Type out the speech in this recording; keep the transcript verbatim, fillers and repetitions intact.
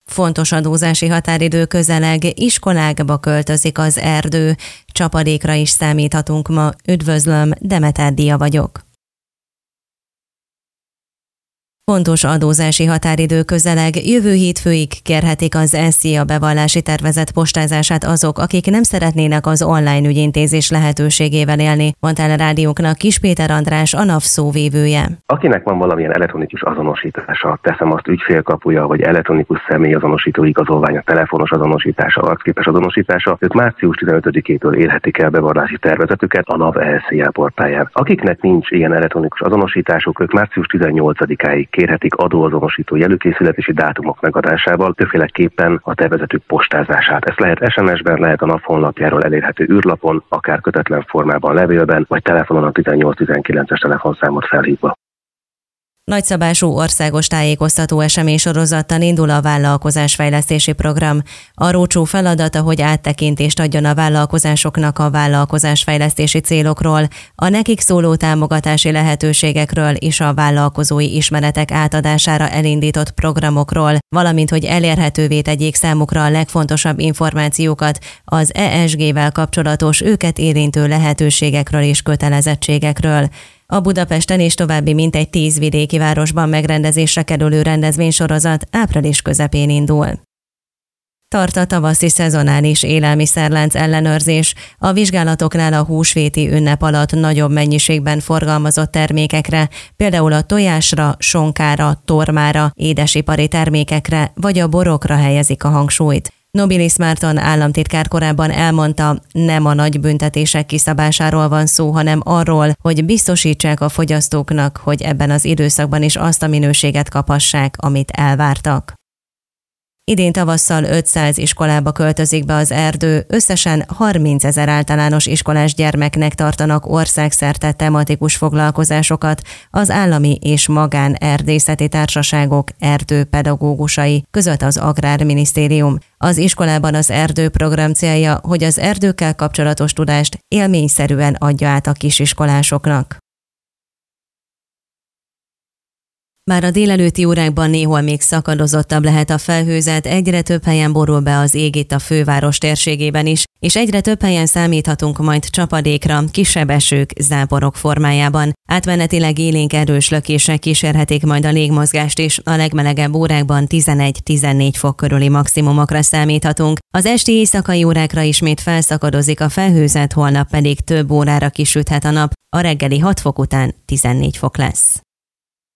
Fontos adózási határidő közeleg, iskolákba költözik az erdő. Csapadékra is számíthatunk ma. Üdvözlöm, Demeter Dia vagyok. Fontos adózási határidő közeleg, jövő hétfőig kérhetik az SZIA bevallási tervezet postázását azok, akik nem szeretnének az online ügyintézés lehetőségével élni, mondta el a rádiónknak Kis Péter András, a NAV szóvívője. Akinek van valamilyen elektronikus azonosítása, teszem azt ügyfélkapuja, vagy elektronikus személyazonosító igazolványa, telefonos azonosítása, arcképes azonosítása, ők március tizenötödikétől érhetik el bevallási tervezetüket a NAV SZIA portáján. Akiknek nincs ilyen elektronikus azonosításuk, ők március tizennyolcadikáig kérhetik adóazonosító jelőkészületési dátumok megadásával többféleképpen a tervezetük postázását. Ez lehet es em es-ben, lehet a NAV honlapjáról elérhető űrlapon, akár kötetlen formában, levélben, vagy telefonon a tizennyolc tizenkilences telefonszámot felhívva. Nagyszabású országos tájékoztató eseménysorozattal indul a vállalkozásfejlesztési program. A rócsó feladata, hogy áttekintést adjon a vállalkozásoknak a vállalkozásfejlesztési célokról, a nekik szóló támogatási lehetőségekről és a vállalkozói ismeretek átadására elindított programokról, valamint hogy elérhetővé tegyék számukra a legfontosabb információkat az é es gé-vel kapcsolatos őket érintő lehetőségekről és kötelezettségekről. A Budapesten és további mintegy tíz vidéki városban megrendezésre kerülő rendezvénysorozat április közepén indul. Tart a tavaszi szezonális élelmiszerlánc ellenőrzés. A vizsgálatoknál a húsvéti ünnep alatt nagyobb mennyiségben forgalmazott termékekre, például a tojásra, sonkára, tormára, édesipari termékekre vagy a borokra helyezik a hangsúlyt. Nobilis Márton államtitkár korábban elmondta, nem a nagy büntetések kiszabásáról van szó, hanem arról, hogy biztosítsák a fogyasztóknak, hogy ebben az időszakban is azt a minőséget kaphassák, amit elvártak. Idén tavasszal ötszáz iskolába költözik be az erdő, összesen harmincezer általános iskolás gyermeknek tartanak országszerte tematikus foglalkozásokat az állami és magán erdészeti társaságok erdőpedagógusai, között az Agrárminisztérium. Az iskolában az erdőprogram célja, hogy az erdőkkel kapcsolatos tudást élményszerűen adja át a kisiskolásoknak. Már a délelőtti órákban néhol még szakadozottabb lehet a felhőzet, egyre több helyen borul be az ég itt a főváros térségében is, és egyre több helyen számíthatunk majd csapadékra, kisebb esők, záporok formájában. Átmenetileg élénk erős lökések kísérhetik majd a légmozgást is, a legmelegebb órákban tizenegy-tizennégy fok körüli maximumokra számíthatunk. Az esti éjszakai órákra ismét felszakadozik a felhőzet, holnap pedig több órára kisüthet a nap, a reggeli hat fok után tizennégy fok lesz.